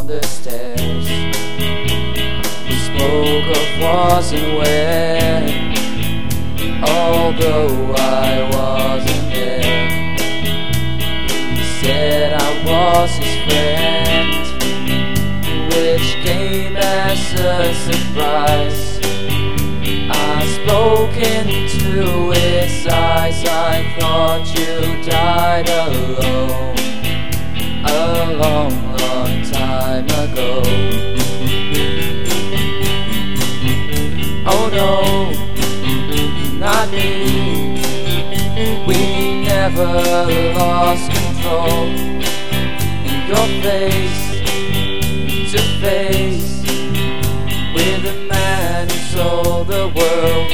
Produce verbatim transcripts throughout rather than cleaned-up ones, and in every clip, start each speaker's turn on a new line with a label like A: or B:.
A: the stairs. We spoke of wasn't where, although I wasn't there. He said I was his friend, which came as a surprise. I spoke into his eyes. I thought you died alone a long, long time ago. Oh no, not me. We never lost control. In your face to face with a man who sold the world.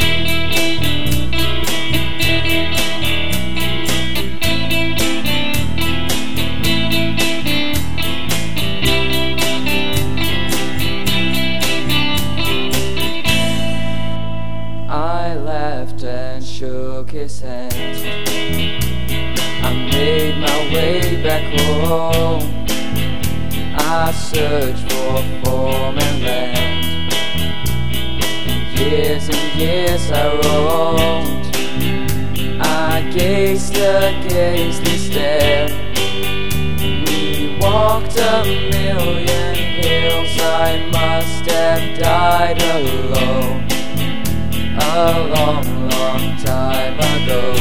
A: I laughed and shook his hand. I made my way back home. I searched for form and land. Years and years I roamed. I gazed a gazeless stare. We walked a million hills. I must have died alone a long, long time ago.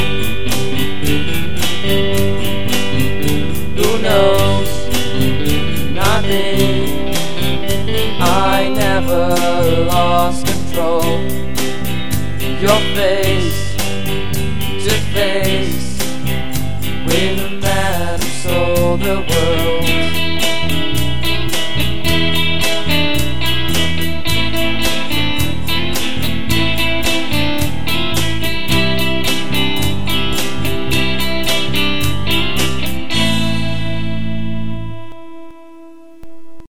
A: Who knows? Not me. I never lost control. Your face to face